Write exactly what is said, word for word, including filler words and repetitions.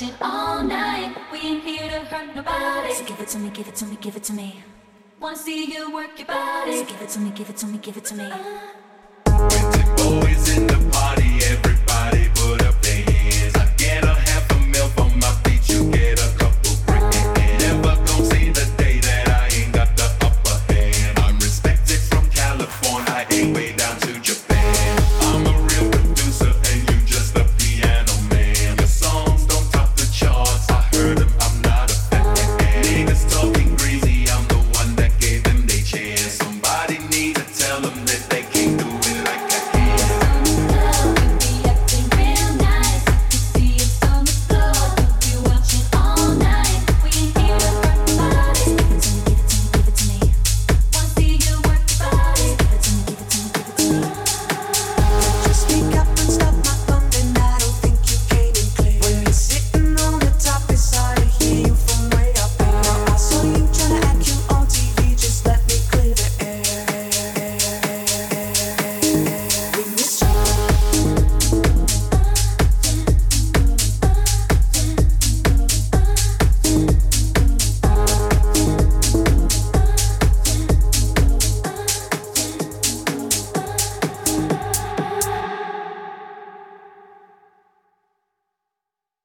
pushing all night. We ain't here to hurt nobody. So give it to me, give it to me, give it to me. Wanna see you work your body. So give it to me, give it to me, give it to me. When tempo is in the